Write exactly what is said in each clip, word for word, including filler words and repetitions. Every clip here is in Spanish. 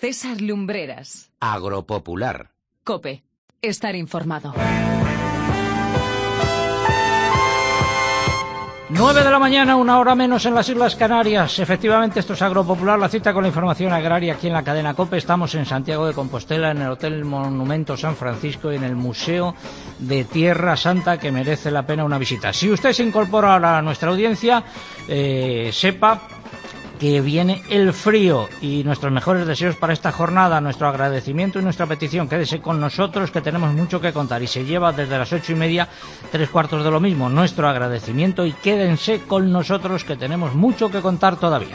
César Lumbreras. Agropopular. COPE. Estar informado. Nueve de la mañana, una hora menos en las Islas Canarias. Efectivamente, esto es Agropopular, la cita con la información agraria aquí en la cadena COPE. Estamos en Santiago de Compostela, en el Hotel Monumento San Francisco y en el Museo de Tierra Santa, que merece la pena una visita. Si usted se incorpora ahora a nuestra audiencia, eh, sepa que viene el frío y nuestros mejores deseos para esta jornada, nuestro agradecimiento y nuestra petición. Quédese con nosotros, que tenemos mucho que contar, y se lleva desde las ocho y media tres cuartos de lo mismo, nuestro agradecimiento, y quédense con nosotros, que tenemos mucho que contar todavía.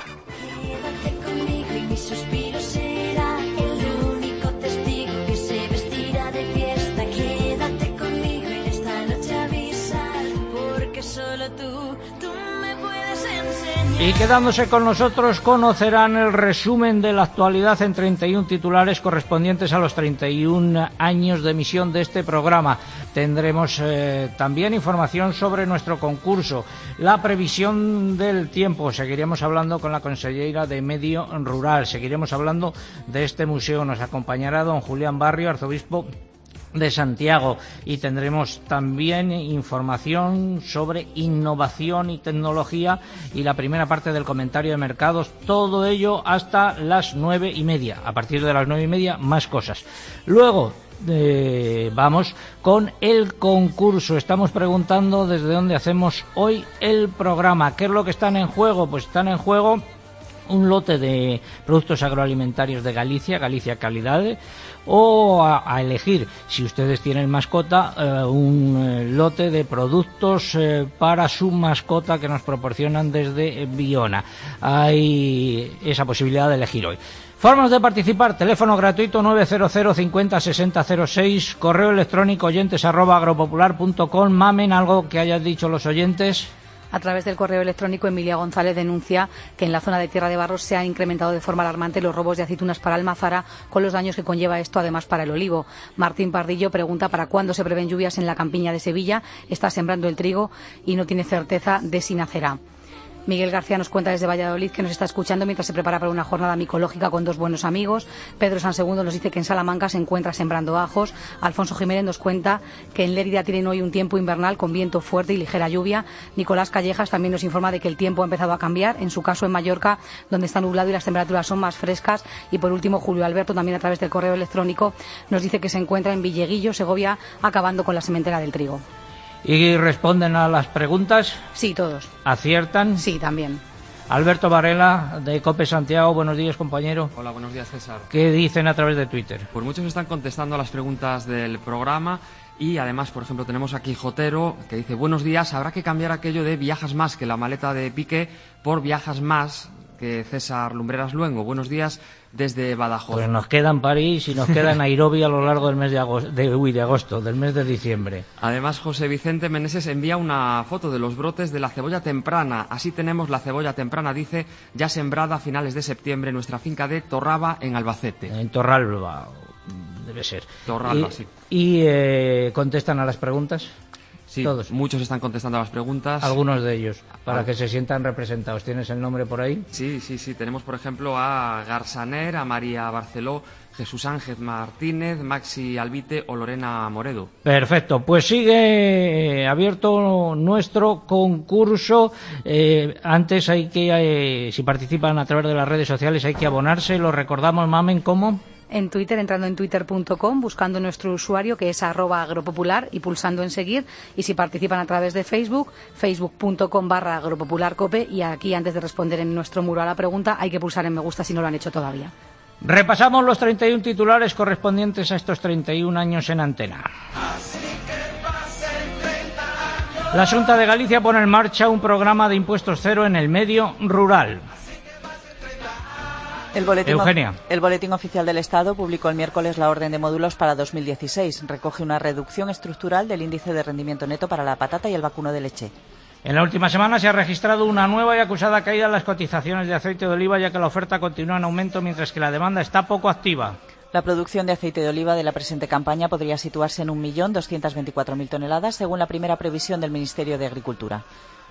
Y quedándose con nosotros conocerán el resumen de la actualidad en treinta y uno titulares correspondientes a los treinta y uno años de emisión de este programa. Tendremos eh, también información sobre nuestro concurso, la previsión del tiempo. Seguiremos hablando con la consellera de Medio Rural, seguiremos hablando de este museo. Nos acompañará don Julián Barrio, arzobispo de Santiago, y tendremos también información sobre innovación y tecnología y la primera parte del comentario de mercados, todo ello hasta las nueve y media. A partir de las nueve y media, más cosas. Luego eh, vamos con el concurso. Estamos preguntando desde dónde hacemos hoy el programa. ¿Qué es lo que están en juego? Pues están en juego un lote de productos agroalimentarios de Galicia, Galicia Calidade, o a, a elegir, si ustedes tienen mascota, eh, un eh, lote de productos eh, para su mascota que nos proporcionan desde Viona. Hay esa posibilidad de elegir hoy. Formas de participar: teléfono gratuito nueve cero cero cincuenta sesenta cero seis, correo electrónico oyentes arroba agropopular punto com. Mamen, algo que hayan dicho los oyentes. A través del correo electrónico, Emilia González denuncia que en la zona de Tierra de Barros se han incrementado de forma alarmante los robos de aceitunas para almazara, con los daños que conlleva esto además para el olivo. Martín Pardillo pregunta para cuándo se prevén lluvias en la campiña de Sevilla. Está sembrando el trigo y no tiene certeza de si nacerá. Miguel García nos cuenta desde Valladolid que nos está escuchando mientras se prepara para una jornada micológica con dos buenos amigos. Pedro Sansegundo nos dice que en Salamanca se encuentra sembrando ajos. Alfonso Jiménez nos cuenta que en Lérida tienen hoy un tiempo invernal con viento fuerte y ligera lluvia. Nicolás Callejas también nos informa de que el tiempo ha empezado a cambiar, en su caso en Mallorca, donde está nublado y las temperaturas son más frescas. Y por último, Julio Alberto, también a través del correo electrónico, nos dice que se encuentra en Villeguillo, Segovia, acabando con la sementera del trigo. ¿Y responden a las preguntas? Sí, todos. ¿Aciertan? Sí, también. Alberto Varela, de COPE Santiago. Buenos días, compañero. Hola, buenos días, César. ¿Qué dicen a través de Twitter? Pues muchos están contestando a las preguntas del programa. Y además, por ejemplo, tenemos aquí Jotero, que dice: buenos días, habrá que cambiar aquello de Viajas Más, que la maleta de Piqué, por Viajas Más, que César Lumbreras Luengo. Buenos días desde Badajoz. Pues nos queda en París y nos queda en Nairobi a lo largo del mes de agosto, de, uy, de agosto, del mes de diciembre. Además, José Vicente Meneses envía una foto de los brotes de la cebolla temprana. Así tenemos la cebolla temprana, dice, ya sembrada a finales de septiembre en nuestra finca de Torraba, en Albacete. En Torralba, debe ser. Torralba, y, sí. ¿Y eh, contestan a las preguntas? Sí, todos. Muchos están contestando a las preguntas. Algunos de ellos, para ah. que se sientan representados. ¿Tienes el nombre por ahí? Sí, sí, sí. Tenemos, por ejemplo, a Garsaner, a María Barceló, Jesús Ángel Martínez, Maxi Albite o Lorena Moredo. Perfecto, pues sigue abierto nuestro concurso. Eh, antes hay que, eh, si participan a través de las redes sociales, hay que abonarse. Lo recordamos, Mamen, ¿cómo? En Twitter, entrando en twitter punto com, buscando nuestro usuario, que es arroba agropopular, y pulsando en seguir. Y si participan a través de Facebook, facebook punto com barra agropopularcope. Y aquí, antes de responder en nuestro muro a la pregunta, hay que pulsar en me gusta si no lo han hecho todavía. Repasamos los treinta y uno titulares correspondientes a estos treinta y uno años en antena. La Xunta de Galicia pone en marcha un programa de impuestos cero en el medio rural. El boletín, Eugenia. el Boletín Oficial del Estado publicó el miércoles la orden de módulos para dos mil dieciséis. Recoge una reducción estructural del índice de rendimiento neto para la patata y el vacuno de leche. En la última semana se ha registrado una nueva y acusada caída en las cotizaciones de aceite de oliva, ya que la oferta continúa en aumento mientras que la demanda está poco activa. La producción de aceite de oliva de la presente campaña podría situarse en un millón doscientas veinticuatro mil toneladas, según la primera previsión del Ministerio de Agricultura.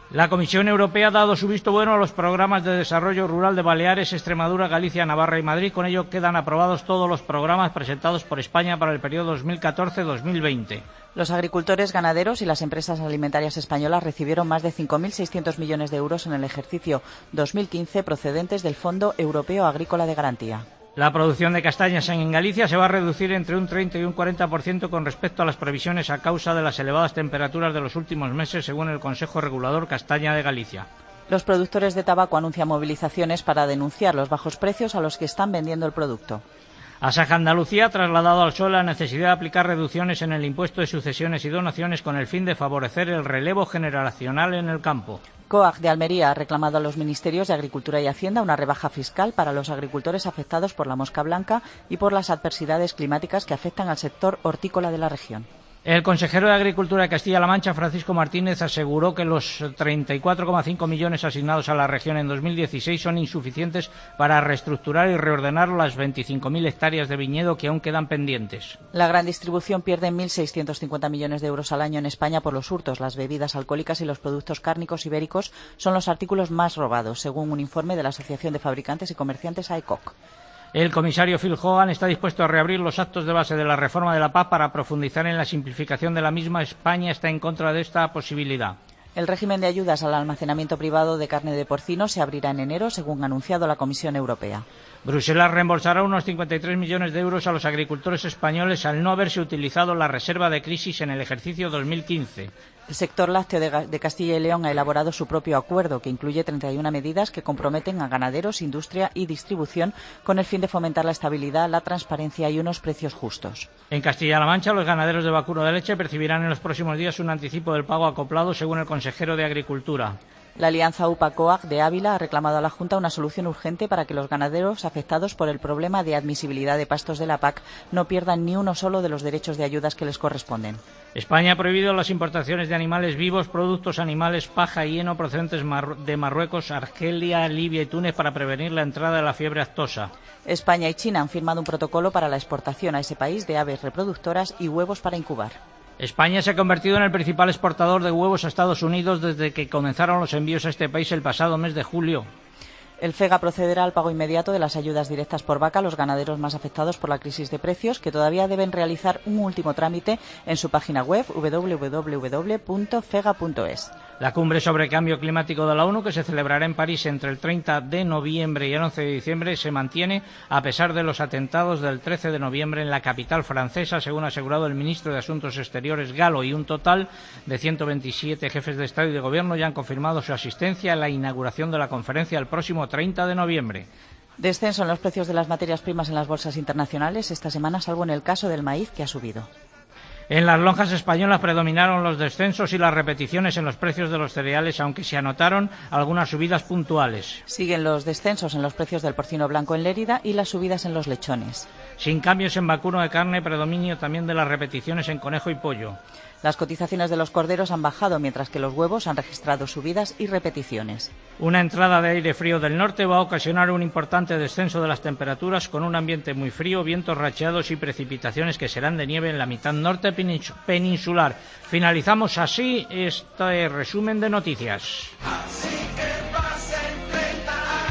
La Comisión Europea ha dado su visto bueno a los programas de desarrollo rural de Baleares, Extremadura, Galicia, Navarra y Madrid. Con ello quedan aprobados todos los programas presentados por España para el periodo dos mil catorce a dos mil veinte. Los agricultores, ganaderos y las empresas alimentarias españolas recibieron más de cinco mil seiscientos millones de euros en el ejercicio dos mil quince procedentes del Fondo Europeo Agrícola de Garantía. La producción de castañas en Galicia se va a reducir entre un treinta y un cuarenta por ciento con respecto a las previsiones a causa de las elevadas temperaturas de los últimos meses, según el Consejo Regulador Castaña de Galicia. Los productores de tabaco anuncian movilizaciones para denunciar los bajos precios a los que están vendiendo el producto. Asaja Andalucía ha trasladado al P S O E la necesidad de aplicar reducciones en el impuesto de sucesiones y donaciones con el fin de favorecer el relevo generacional en el campo. COAG de Almería ha reclamado a los ministerios de Agricultura y Hacienda una rebaja fiscal para los agricultores afectados por la mosca blanca y por las adversidades climáticas que afectan al sector hortícola de la región. El consejero de Agricultura de Castilla-La Mancha, Francisco Martínez, aseguró que los treinta y cuatro coma cinco millones asignados a la región en dos mil dieciséis son insuficientes para reestructurar y reordenar las veinticinco mil hectáreas de viñedo que aún quedan pendientes. La gran distribución pierde mil seiscientos cincuenta millones de euros al año en España por los hurtos. Las bebidas alcohólicas y los productos cárnicos ibéricos son los artículos más robados, según un informe de la Asociación de Fabricantes y Comerciantes A E C O C. El comisario Phil Hogan está dispuesto a reabrir los actos de base de la reforma de la P A C para profundizar en la simplificación de la misma. España está en contra de esta posibilidad. El régimen de ayudas al almacenamiento privado de carne de porcino se abrirá en enero, según ha anunciado la Comisión Europea. Bruselas reembolsará unos cincuenta y tres millones de euros a los agricultores españoles al no haberse utilizado la reserva de crisis en el ejercicio dos mil quince. El sector lácteo de Castilla y León ha elaborado su propio acuerdo, que incluye treinta y una medidas que comprometen a ganaderos, industria y distribución con el fin de fomentar la estabilidad, la transparencia y unos precios justos. En Castilla-La Mancha, los ganaderos de vacuno de leche percibirán en los próximos días un anticipo del pago acoplado, según el consejero de Agricultura. La alianza U P A-C O A G de Ávila ha reclamado a la Junta una solución urgente para que los ganaderos afectados por el problema de admisibilidad de pastos de la P A C no pierdan ni uno solo de los derechos de ayudas que les corresponden. España ha prohibido las importaciones de animales vivos, productos animales, paja y heno procedentes de Marruecos, Argelia, Libia y Túnez para prevenir la entrada de la fiebre aftosa. España y China han firmado un protocolo para la exportación a ese país de aves reproductoras y huevos para incubar. España se ha convertido en el principal exportador de huevos a Estados Unidos desde que comenzaron los envíos a este país el pasado mes de julio. El FEGA procederá al pago inmediato de las ayudas directas por vaca a los ganaderos más afectados por la crisis de precios, que todavía deben realizar un último trámite en su página web doble u doble u doble u punto fega punto es. La cumbre sobre cambio climático de la ONU, que se celebrará en París entre el treinta de noviembre y el once de diciembre, se mantiene a pesar de los atentados del trece de noviembre en la capital francesa, según ha asegurado el ministro de Asuntos Exteriores galo, y un total de ciento veintisiete jefes de Estado y de Gobierno ya han confirmado su asistencia a la inauguración de la conferencia el próximo treinta de noviembre. Descenso en los precios de las materias primas en las bolsas internacionales esta semana, salvo en el caso del maíz, que ha subido. En las lonjas españolas predominaron los descensos y las repeticiones en los precios de los cereales, aunque se anotaron algunas subidas puntuales. Siguen los descensos en los precios del porcino blanco en Lérida y las subidas en los lechones. Sin cambios en vacuno de carne, predominio también de las repeticiones en conejo y pollo. Las cotizaciones de los corderos han bajado, mientras que los huevos han registrado subidas y repeticiones. Una entrada de aire frío del norte va a ocasionar un importante descenso de las temperaturas, con un ambiente muy frío, vientos racheados y precipitaciones que serán de nieve en la mitad norte peninsular. Finalizamos así este resumen de noticias. Así que pasen treinta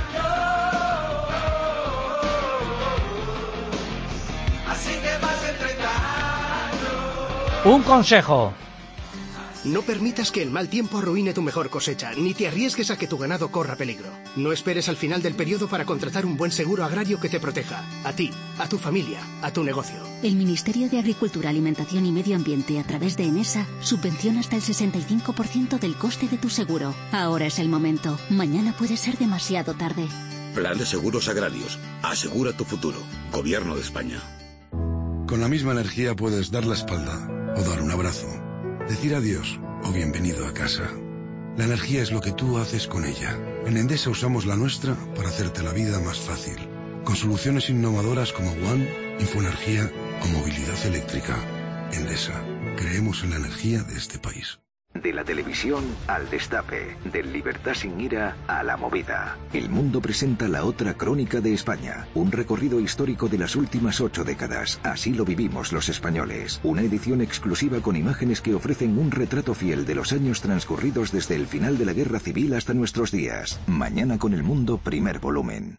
años. Así que pasen treinta años. Un consejo. No permitas que el mal tiempo arruine tu mejor cosecha, ni te arriesgues a que tu ganado corra peligro. No esperes al final del periodo para contratar un buen seguro agrario que te proteja. A ti, a tu familia, a tu negocio. El Ministerio de Agricultura, Alimentación y Medio Ambiente, a través de ENESA, subvenciona hasta el sesenta y cinco por ciento del coste de tu seguro. Ahora es el momento. Mañana puede ser demasiado tarde. Plan de Seguros Agrarios. Asegura tu futuro. Gobierno de España. Con la misma energía puedes dar la espalda o dar un abrazo. Decir adiós o bienvenido a casa. La energía es lo que tú haces con ella. En Endesa usamos la nuestra para hacerte la vida más fácil. Con soluciones innovadoras como One, Infoenergía o movilidad eléctrica. Endesa, creemos en la energía de este país. De la televisión al destape, del Libertad sin ira a la movida. El Mundo presenta La otra crónica de España, un recorrido histórico de las últimas ocho décadas. Así lo vivimos los españoles. Una edición exclusiva con imágenes que ofrecen un retrato fiel de los años transcurridos desde el final de la Guerra Civil hasta nuestros días. Mañana con El Mundo, primer volumen.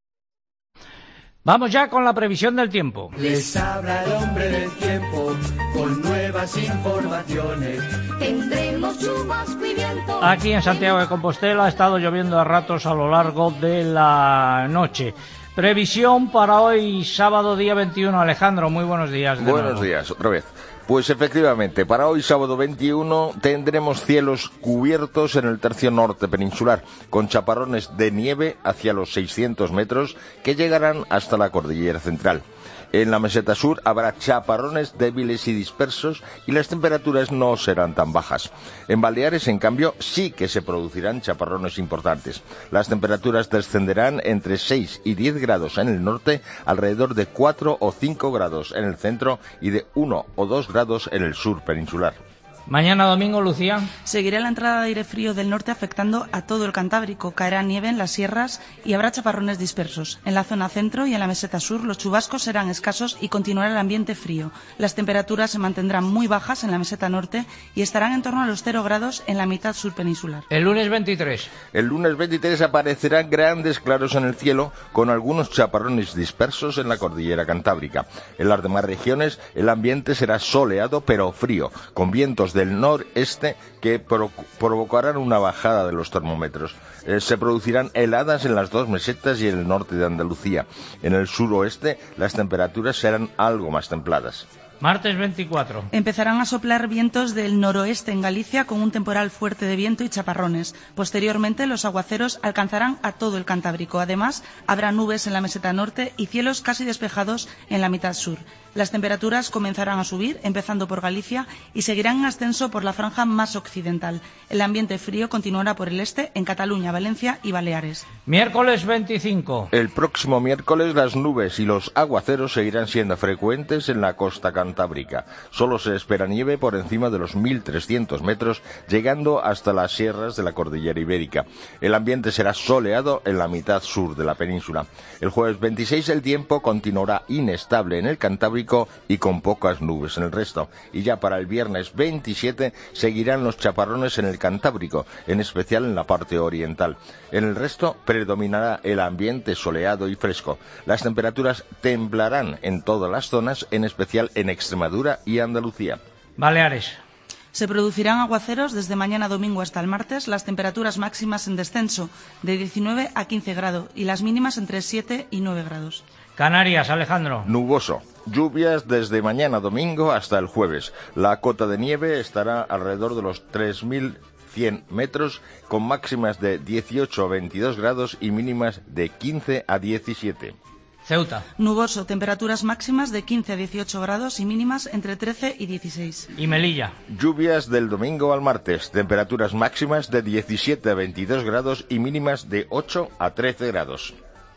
Vamos ya con la previsión del tiempo. Les habla el hombre del tiempo con nuevas informaciones. Tendremos chubasco y viento. Aquí en Santiago de Compostela ha estado lloviendo a ratos a lo largo de la noche. Previsión para hoy, sábado día veintiuno. Alejandro, muy buenos días. De buenos nuevo. días, otra vez. Pues efectivamente, para hoy sábado veintiuno tendremos cielos cubiertos en el tercio norte peninsular, con chaparrones de nieve hacia los seiscientos metros que llegarán hasta la cordillera central. En la meseta sur habrá chaparrones débiles y dispersos y las temperaturas no serán tan bajas. En Baleares, en cambio, sí que se producirán chaparrones importantes. Las temperaturas descenderán entre seis y diez grados en el norte, alrededor de cuatro o cinco grados en el centro y de uno o dos grados en el sur peninsular. Mañana domingo, Lucía. Seguirá la entrada de aire frío del norte afectando a todo el Cantábrico. Caerá nieve en las sierras y habrá chaparrones dispersos. En la zona centro y en la meseta sur los chubascos serán escasos y continuará el ambiente frío. Las temperaturas se mantendrán muy bajas en la meseta norte y estarán en torno a los cero grados en la mitad sur peninsular. El lunes veintitrés. El lunes veintitrés aparecerán grandes claros en el cielo con algunos chaparrones dispersos en la cordillera cantábrica. En las demás regiones el ambiente será soleado pero frío, con vientos de del noreste que pro provocarán una bajada de los termómetros. Eh, se producirán heladas en las dos mesetas y en el norte de Andalucía. En el suroeste las temperaturas serán algo más templadas. Martes veinticuatro. Empezarán a soplar vientos del noroeste en Galicia con un temporal fuerte de viento y chaparrones. Posteriormente los aguaceros alcanzarán a todo el Cantábrico. Además, habrá nubes en la meseta norte y cielos casi despejados en la mitad sur. Las temperaturas comenzarán a subir, empezando por Galicia, y seguirán en ascenso por la franja más occidental. El ambiente frío continuará por el este, en Cataluña, Valencia y Baleares. Miércoles veinticinco. El próximo miércoles las nubes y los aguaceros seguirán siendo frecuentes en la costa cantábrica. Solo se espera nieve por encima de los mil trescientos metros, llegando hasta las sierras de la cordillera ibérica. El ambiente será soleado en la mitad sur de la península. El jueves veintiséis el tiempo continuará inestable en el Cantábrico y con pocas nubes en el resto. Y ya para el viernes veintisiete seguirán los chaparrones en el Cantábrico, en especial en la parte oriental. En el resto predominará el ambiente soleado y fresco. Las temperaturas temblarán en todas las zonas, en especial en Extremadura y Andalucía. Baleares. Se producirán aguaceros desde mañana domingo hasta el martes, las temperaturas máximas en descenso de diecinueve a quince grados y las mínimas entre siete y nueve grados. Canarias, Alejandro. Nuboso. Lluvias desde mañana domingo hasta el jueves. La cota de nieve estará alrededor de los tres mil cien metros, con máximas de dieciocho a veintidós grados y mínimas de quince a diecisiete. Ceuta. Nuboso, temperaturas máximas de quince a dieciocho grados y mínimas entre trece y dieciséis. Y Melilla. Lluvias del domingo al martes, temperaturas máximas de diecisiete a veintidós grados y mínimas de ocho a trece grados.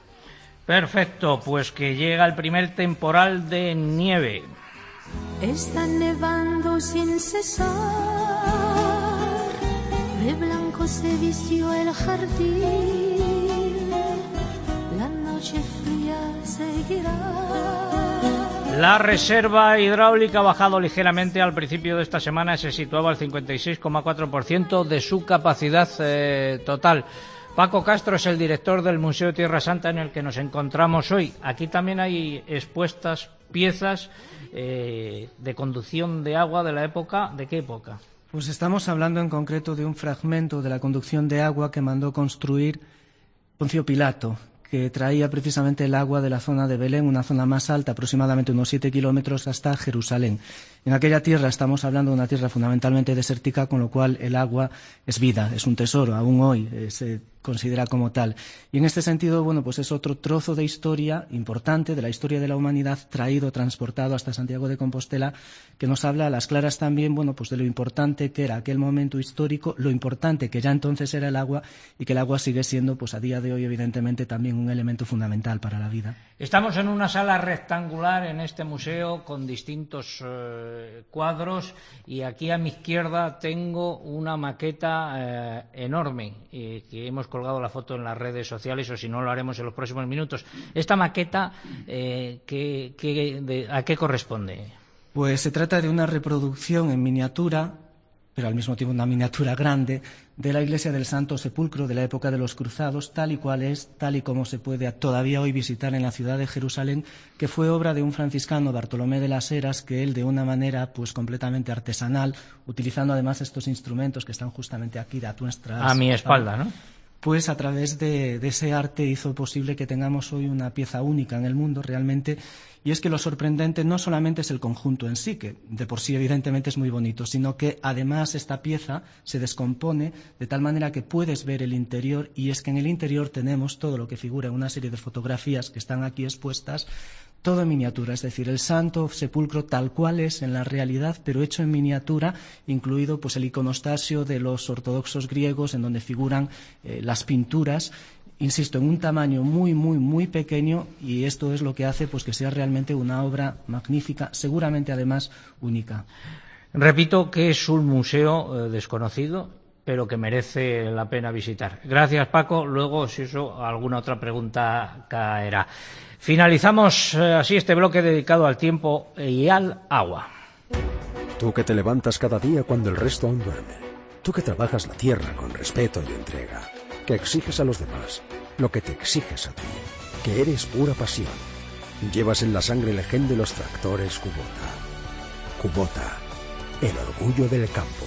Perfecto, pues que llega el primer temporal de nieve. Está nevando sin cesar, de blanco se vistió el jardín, la noche fría seguirá. La reserva hidráulica ha bajado ligeramente al principio de esta semana, se situaba al cincuenta y seis coma cuatro por ciento de su capacidad eh, total. Paco Castro es el director del Museo de Tierra Santa en el que nos encontramos hoy. Aquí también hay expuestas piezas eh, de conducción de agua de la época. ¿De qué época? Pues estamos hablando en concreto de un fragmento de la conducción de agua que mandó construir Poncio Pilato, que traía precisamente el agua de la zona de Belén, una zona más alta, aproximadamente unos siete kilómetros, hasta Jerusalén. En aquella tierra estamos hablando de una tierra fundamentalmente desértica, con lo cual el agua es vida, es un tesoro. Aún hoy eh, se considera como tal. Y en este sentido, bueno, pues es otro trozo de historia importante, de la historia de la humanidad, traído, transportado hasta Santiago de Compostela, que nos habla a las claras también, bueno, pues de lo importante que era aquel momento histórico, lo importante que ya entonces era el agua, y que el agua sigue siendo, pues a día de hoy, evidentemente, también un elemento fundamental para la vida. Estamos en una sala rectangular en este museo con distintos eh, cuadros, y aquí a mi izquierda tengo una maqueta eh, enorme eh, que hemos colgado la foto en las redes sociales, o si no lo haremos en los próximos minutos. Esta maqueta, eh, ¿qué, qué, de, ¿a qué corresponde? Pues se trata de una reproducción en miniatura, pero al mismo tiempo una miniatura grande, de la iglesia del Santo Sepulcro de la época de los Cruzados, tal y cual es, tal y como se puede todavía hoy visitar en la ciudad de Jerusalén, que fue obra de un franciscano, Bartolomé de las Heras, que él de una manera pues completamente artesanal, utilizando además estos instrumentos que están justamente aquí a nuestras... A mi espalda, ¿no? Pues a través de, de ese arte hizo posible que tengamos hoy una pieza única en el mundo realmente, y es que lo sorprendente no solamente es el conjunto en sí, que de por sí evidentemente es muy bonito, sino que además esta pieza se descompone de tal manera que puedes ver el interior, y es que en el interior tenemos todo lo que figura en una serie de fotografías que están aquí expuestas, todo en miniatura, es decir, el Santo Sepulcro tal cual es en la realidad, pero hecho en miniatura, incluido pues el iconostasio de los ortodoxos griegos, en donde figuran eh, las pinturas, insisto, en un tamaño muy, muy, muy pequeño, y esto es lo que hace pues que sea realmente una obra magnífica, seguramente además única. Repito que es un museo eh, desconocido, pero que merece la pena visitar. Gracias, Paco. Luego, si eso, alguna otra pregunta caerá. Finalizamos eh, así este bloque dedicado al tiempo y al agua. Tú que te levantas cada día cuando el resto aún duerme. Tú que trabajas la tierra con respeto y entrega. Que exiges a los demás lo que te exiges a ti. Que eres pura pasión. Llevas en la sangre el gen de los tractores Kubota. Kubota, el orgullo del campo.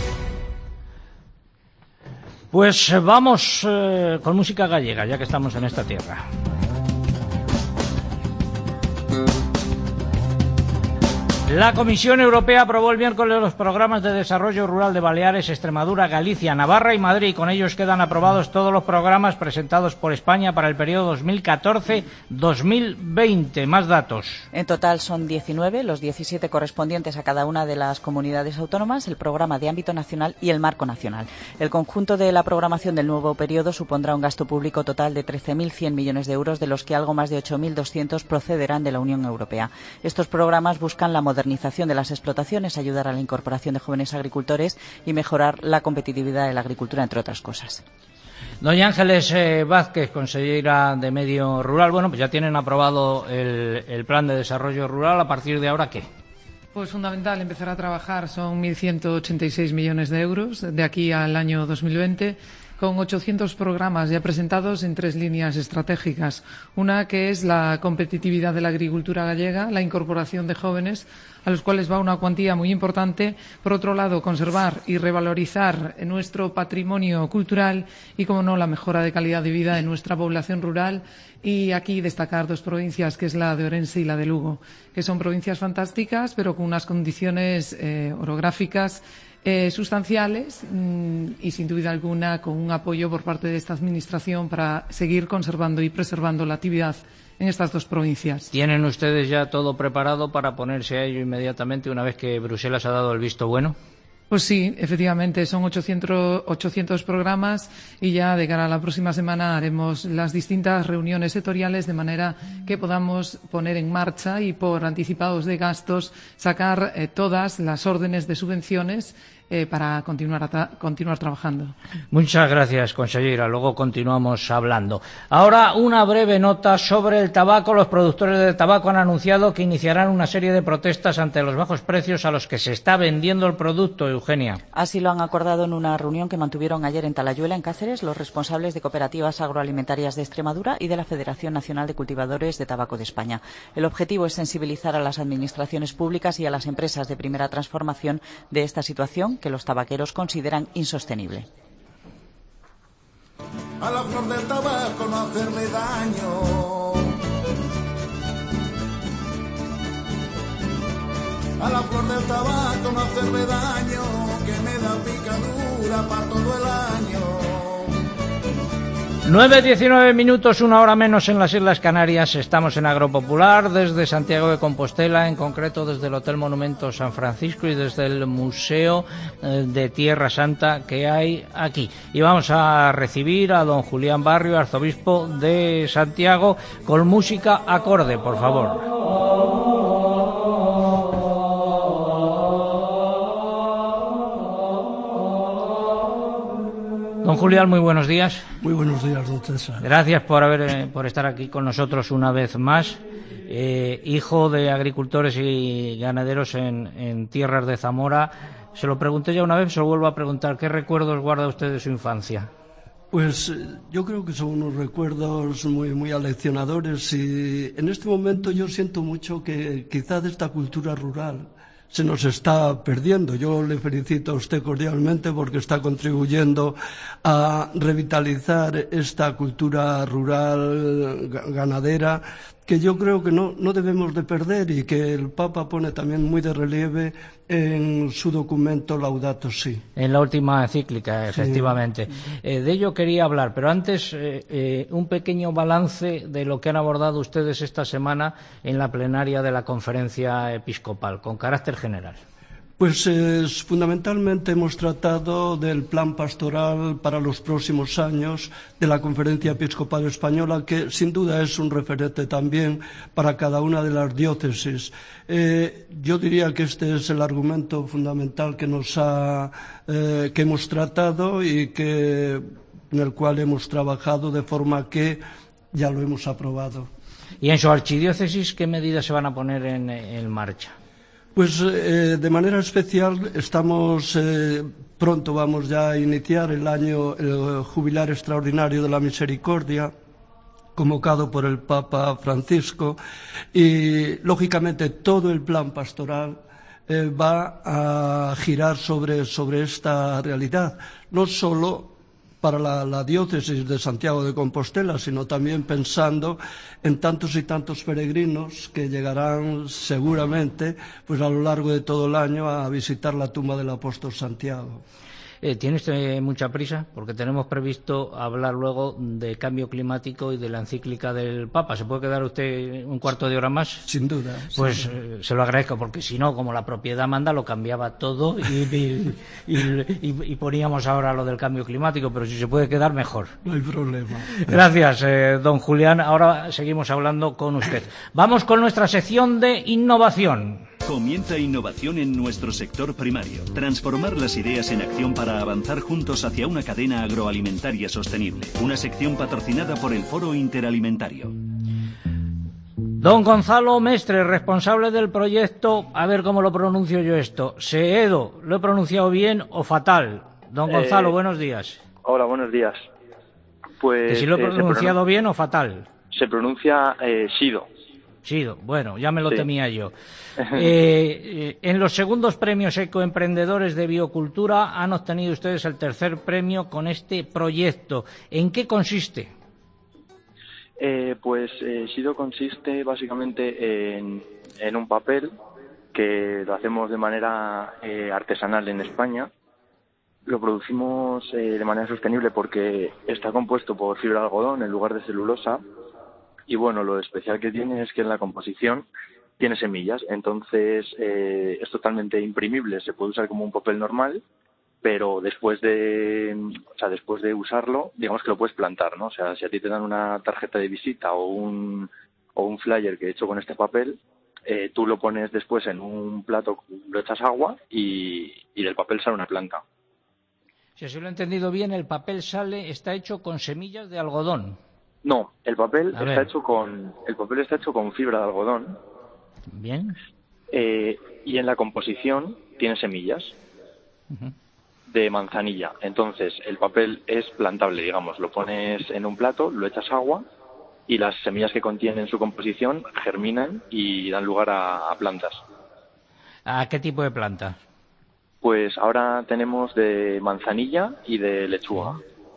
Pues vamos eh, con música gallega, ya que estamos en esta tierra. La Comisión Europea aprobó el miércoles los programas de desarrollo rural de Baleares, Extremadura, Galicia, Navarra y Madrid, y con ellos quedan aprobados todos los programas presentados por España para el periodo dos mil catorce dos mil veinte. Más datos. En total son diecinueve, los diecisiete correspondientes a cada una de las comunidades autónomas, el programa de ámbito nacional y el marco nacional. El conjunto de la programación del nuevo periodo supondrá un gasto público total de trece mil cien millones de euros, de los que algo más de ocho mil doscientos procederán de la Unión Europea. Estos programas buscan la modernización modernización de las explotaciones, ayudar a la incorporación de jóvenes agricultores y mejorar la competitividad de la agricultura, entre otras cosas. Doña Ángeles eh, Vázquez, consejera de Medio Rural, bueno, pues ya tienen aprobado el, el plan de desarrollo rural. ¿A partir de ahora qué? Pues fundamental empezar a trabajar, son mil ciento ochenta y seis millones de euros de aquí al año dos mil veinte, con ochocientos programas ya presentados en tres líneas estratégicas. Una que es la competitividad de la agricultura gallega, la incorporación de jóvenes, a los cuales va una cuantía muy importante. Por otro lado, conservar y revalorizar nuestro patrimonio cultural y, como no, la mejora de calidad de vida de nuestra población rural. Y aquí destacar dos provincias, que es la de Orense y la de Lugo, que son provincias fantásticas, pero con unas condiciones eh, orográficas Eh, sustanciales mmm, y sin duda alguna con un apoyo por parte de esta administración para seguir conservando y preservando la actividad en estas dos provincias. ¿Tienen ustedes ya todo preparado para ponerse a ello inmediatamente una vez que Bruselas ha dado el visto bueno? Pues sí, efectivamente, son ochocientos, ochocientos programas y ya de cara a la próxima semana haremos las distintas reuniones sectoriales de manera que podamos poner en marcha y por anticipados de gastos sacar eh, todas las órdenes de subvenciones eh, para continuar, a tra- continuar trabajando. Muchas gracias, consejera. Luego continuamos hablando. Ahora una breve nota sobre el tabaco. Los productores de tabaco han anunciado que iniciarán una serie de protestas ante los bajos precios a los que se está vendiendo el producto. Eugenia. Así lo han acordado en una reunión que mantuvieron ayer en Talayuela, en Cáceres, los responsables de cooperativas agroalimentarias de Extremadura y de la Federación Nacional de Cultivadores de Tabaco de España. El objetivo es sensibilizar a las administraciones públicas y a las empresas de primera transformación de esta situación que los tabaqueros consideran insostenible. A la flor del tabaco no hacerle daño. A la flor del tabaco no hacerle daño, que me da picadura para todo el año. nueve diecinueve minutos, una hora menos en las Islas Canarias. Estamos en Agropopular desde Santiago de Compostela, en concreto desde el Hotel Monumento San Francisco y desde el Museo de Tierra Santa que hay aquí. Y vamos a recibir a don Julián Barrio, arzobispo de Santiago, con música acorde, por favor. Don Julián, muy buenos días. Muy buenos días, don César. Gracias por haber eh, por estar aquí con nosotros una vez más. Eh, hijo de agricultores y ganaderos en, en tierras de Zamora. Se lo pregunté ya una vez, se lo vuelvo a preguntar. ¿Qué recuerdos guarda usted de su infancia? Pues eh, yo creo que son unos recuerdos muy, muy aleccionadores y en este momento yo siento mucho que quizá de esta cultura rural se nos está perdiendo. Yo le felicito a usted cordialmente porque está contribuyendo a revitalizar esta cultura rural ganadera que yo creo que no, no debemos de perder y que el Papa pone también muy de relieve en su documento Laudato Si. En la última encíclica, efectivamente. Sí. Eh, de ello quería hablar, pero antes eh, eh, un pequeño balance de lo que han abordado ustedes esta semana en la plenaria de la Conferencia Episcopal, con carácter general. Pues eh, fundamentalmente hemos tratado del plan pastoral para los próximos años de la Conferencia Episcopal Española, que sin duda es un referente también para cada una de las diócesis. Eh, yo diría que este es el argumento fundamental que nos ha, eh, que hemos tratado y que, en el cual hemos trabajado de forma que ya lo hemos aprobado. ¿Y en su archidiócesis qué medidas se van a poner en, en marcha? Pues eh, de manera especial estamos eh, pronto vamos ya a iniciar el año el jubilar extraordinario de la misericordia convocado por el Papa Francisco y lógicamente todo el plan pastoral eh, va a girar sobre sobre esta realidad, no solo para la, la diócesis de Santiago de Compostela, sino también pensando en tantos y tantos peregrinos que llegarán seguramente pues a lo largo de todo el año a visitar la tumba del apóstol Santiago. Eh, ¿Tiene usted mucha prisa? Porque tenemos previsto hablar luego de cambio climático y de la encíclica del Papa. ¿Se puede quedar usted un cuarto de hora más? Sin duda. Pues sin duda. Eh, se lo agradezco, porque si no, como la propiedad manda, lo cambiaba todo y, y, y, y, y poníamos ahora lo del cambio climático, pero si se puede quedar, mejor. No hay problema. Gracias, eh, don Julián. Ahora seguimos hablando con usted. Vamos con nuestra sección de innovación. Comienza innovación en nuestro sector primario. Transformar las ideas en acción para avanzar juntos hacia una cadena agroalimentaria sostenible. Una sección patrocinada por el Foro Interalimentario. Don Gonzalo Mestre, responsable del proyecto, a ver cómo lo pronuncio yo esto, SEEDO, ¿lo he pronunciado bien o fatal? Don Gonzalo, eh, buenos días. Hola, buenos días. Pues, ¿Que si lo he pronunciado eh, bien o fatal? Se pronuncia eh, SIDO. Sido, bueno, ya me lo sí. temía yo. Eh, eh, en los segundos premios Ecoemprendedores de Biocultura han obtenido ustedes el tercer premio con este proyecto. ¿En qué consiste? Eh, pues eh, Sido consiste básicamente en, en un papel que lo hacemos de manera eh, artesanal en España. Lo producimos eh, de manera sostenible porque está compuesto por fibra de algodón en lugar de celulosa. Y bueno, lo especial que tiene es que en la composición tiene semillas, entonces eh, es totalmente imprimible, se puede usar como un papel normal, pero después de, o sea, después de usarlo, digamos que lo puedes plantar, ¿no? O sea, si a ti te dan una tarjeta de visita o un, o un flyer que he hecho con este papel, eh, tú lo pones después en un plato, lo echas agua y, y del papel sale una planta. Si así lo he entendido bien, el papel sale, está hecho con semillas de algodón. No, el papel A está ver. hecho con el papel está hecho con fibra de algodón. Bien. Eh, y en la composición tiene semillas Uh-huh. de manzanilla. Entonces el papel es plantable, digamos. Lo pones en un plato, lo echas agua y las semillas que contienen su composición germinan y dan lugar a, a plantas. ¿A qué tipo de planta? Pues ahora tenemos de manzanilla y de lechuga.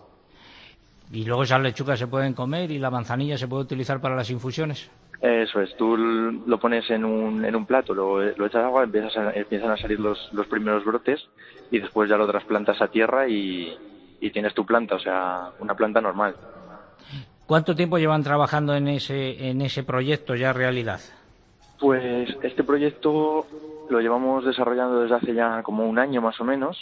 Y luego esas lechugas se pueden comer y la manzanilla se puede utilizar para las infusiones. Eso es, tú lo pones en un, en un plato, lo, lo echas agua, empiezas a, empiezan a salir los, los primeros brotes y después ya lo trasplantas a tierra y, y tienes tu planta, o sea, una planta normal. ¿Cuánto tiempo llevan trabajando en ese, en ese proyecto ya realidad? Pues este proyecto lo llevamos desarrollando desde hace ya como un año más o menos,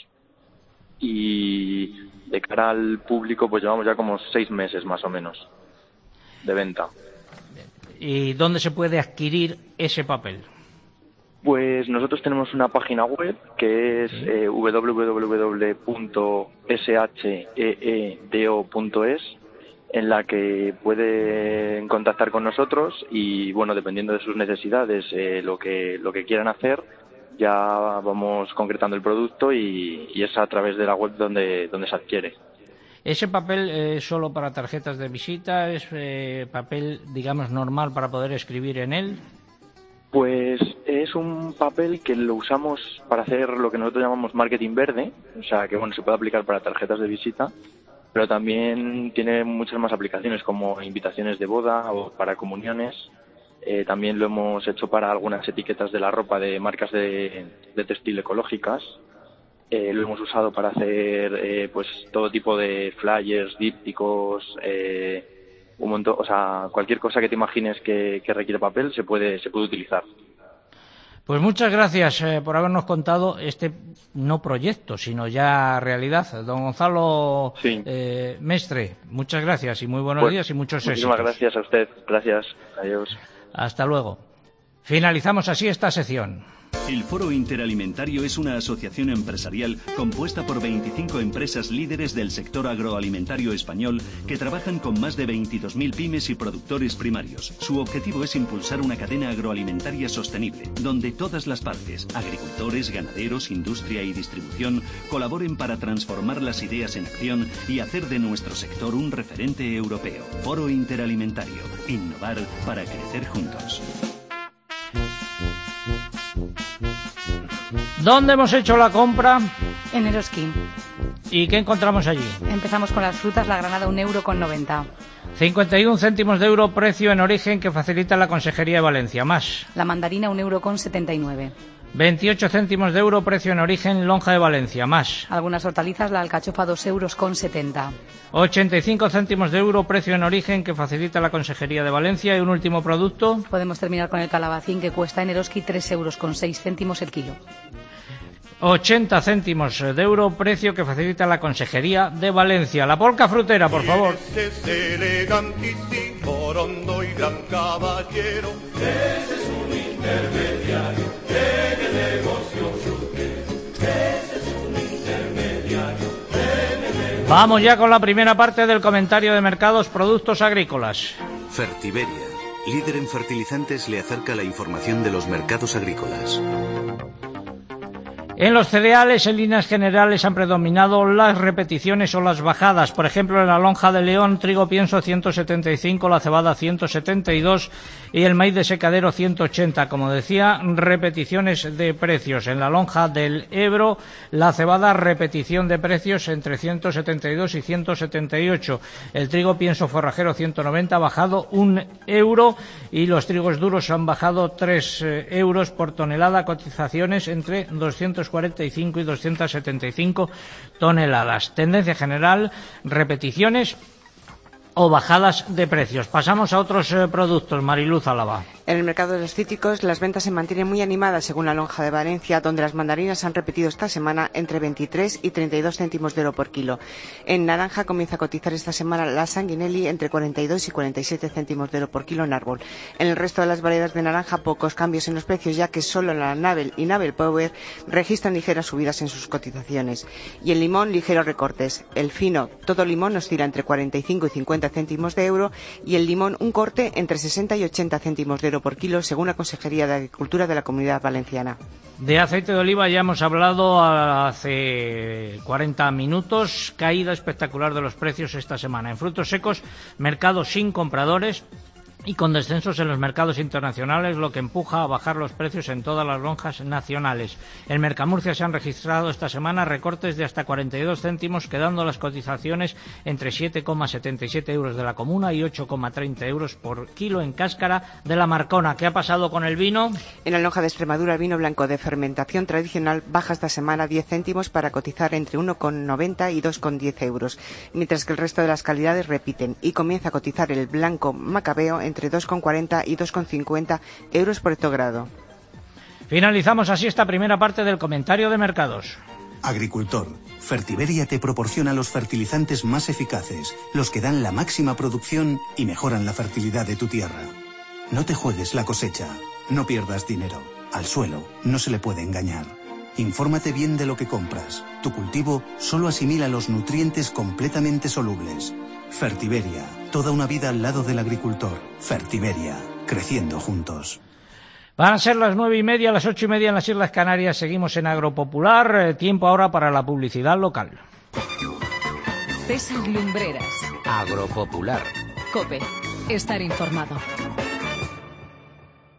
y de cara al público pues llevamos ya como seis meses más o menos de venta. ¿Y dónde se puede adquirir ese papel? Pues nosotros tenemos una página web que es eh, doble u doble u doble u punto s h e e d o punto es, en la que pueden contactar con nosotros y, bueno, dependiendo de sus necesidades, eh, lo que lo que quieran hacer, ya vamos concretando el producto y, y es a través de la web donde, donde se adquiere. ¿Ese papel es solo para tarjetas de visita? ¿Es eh, papel, digamos, normal para poder escribir en él? Pues es un papel que lo usamos para hacer lo que nosotros llamamos marketing verde, o sea que bueno, se puede aplicar para tarjetas de visita, pero también tiene muchas más aplicaciones como invitaciones de boda o para comuniones. Eh, también lo hemos hecho para algunas etiquetas de la ropa de marcas de, de textil ecológicas. Eh, lo hemos usado para hacer eh, pues todo tipo de flyers, dípticos, eh, un montón, o sea, cualquier cosa que te imagines que, que requiere papel se puede se puede utilizar. Pues muchas gracias eh, por habernos contado este no proyecto, sino ya realidad. Don Gonzalo sí. eh, Mestre, muchas gracias y muy buenos pues, días y muchos muchísimas éxitos. Muchísimas gracias a usted. Gracias. Adiós. Hasta luego. Finalizamos así esta sección. El Foro Interalimentario es una asociación empresarial compuesta por veinticinco empresas líderes del sector agroalimentario español que trabajan con más de veintidós mil pymes y productores primarios. Su objetivo es impulsar una cadena agroalimentaria sostenible, donde todas las partes, agricultores, ganaderos, industria y distribución, colaboren para transformar las ideas en acción y hacer de nuestro sector un referente europeo. Foro Interalimentario. Innovar para crecer juntos. ¿Dónde hemos hecho la compra? En Eroski. ¿Y qué encontramos allí? Empezamos con las frutas, la granada un euro con noventa. cincuenta y un céntimos de euro, precio en origen que facilita la Consejería de Valencia. Más. La mandarina un euro con setenta y nueve. veintiocho céntimos de euro, precio en origen, lonja de Valencia. Más. Algunas hortalizas, la alcachofa dos euros con setenta. ochenta y cinco céntimos de euro, precio en origen que facilita la Consejería de Valencia. Y un último producto. Podemos terminar con el calabacín, que cuesta en Eroski tres euros con seis céntimos el kilo. ochenta céntimos de euro, precio que facilita la Consejería de Valencia. La polca frutera, por favor. Ese es elegantísimo, rondo y gran caballero. Ese es un intermediario, tiene negocio frutero. Ese es un intermediario, tiene negocio. Vamos ya con la primera parte del comentario de mercados, productos agrícolas. Fertiberia, líder en fertilizantes, le acerca la información de los mercados agrícolas. En los cereales, en líneas generales, han predominado las repeticiones o las bajadas. Por ejemplo, en la lonja de León, trigo pienso ciento setenta y cinco, la cebada ciento setenta y dos y el maíz de secadero ciento ochenta. Como decía, repeticiones de precios. En la lonja del Ebro, la cebada, repetición de precios entre ciento setenta y dos y ciento setenta y ocho. El trigo pienso forrajero ciento noventa, ha bajado un euro, y los trigos duros han bajado tres eh, euros por tonelada, cotizaciones entre doscientos cuarenta y cinco y doscientos setenta y cinco toneladas. Tendencia general, repeticiones o bajadas de precios. Pasamos a otros eh, productos. Mariluz Álava. En el mercado de los cítricos, las ventas se mantienen muy animadas según la lonja de Valencia, donde las mandarinas han repetido esta semana entre veintitrés y treinta y dos céntimos de euro por kilo. En naranja comienza a cotizar esta semana la Sanguinelli entre cuarenta y dos y cuarenta y siete céntimos de euro por kilo en árbol. En el resto de las variedades de naranja, pocos cambios en los precios, ya que solo la Navel y Navel Power registran ligeras subidas en sus cotizaciones. Y el limón, ligeros recortes. El fino, todo limón, oscila entre cuarenta y cinco y cincuenta céntimos de euro, y el limón, un corte entre sesenta y ochenta céntimos de euro por kilo, según la Consejería de Agricultura de la Comunidad Valenciana. De aceite de oliva ya hemos hablado hace cuarenta minutos. Caída espectacular de los precios esta semana. En frutos secos, mercado sin compradores. y con descensos en los mercados internacionales, lo que empuja a bajar los precios en todas las lonjas nacionales. En Mercamurcia se han registrado esta semana recortes de hasta cuarenta y dos céntimos, quedando las cotizaciones entre siete coma setenta y siete euros de la comuna y ocho coma treinta euros por kilo en cáscara de la Marcona. ¿Qué ha pasado con el vino? En la lonja de Extremadura, el vino blanco de fermentación tradicional baja esta semana diez céntimos para cotizar entre uno coma noventa y dos coma diez euros, mientras que el resto de las calidades repiten y comienza a cotizar el blanco macabeo en entre dos coma cuarenta y dos coma cincuenta euros por hectogrado. Finalizamos así esta primera parte del comentario de mercados. Agricultor, Fertiberia te proporciona los fertilizantes más eficaces, los que dan la máxima producción y mejoran la fertilidad de tu tierra. No te juegues la cosecha, no pierdas dinero. Al suelo no se le puede engañar. Infórmate bien de lo que compras. Tu cultivo solo asimila los nutrientes completamente solubles. Fertiberia, toda una vida al lado del agricultor. Fertiberia, creciendo juntos. Van a ser las nueve y media, las ocho y media en las Islas Canarias. Seguimos en Agropopular. Eh, tiempo ahora para la publicidad local. César Lumbreras. Agropopular. COPE. Estar informado.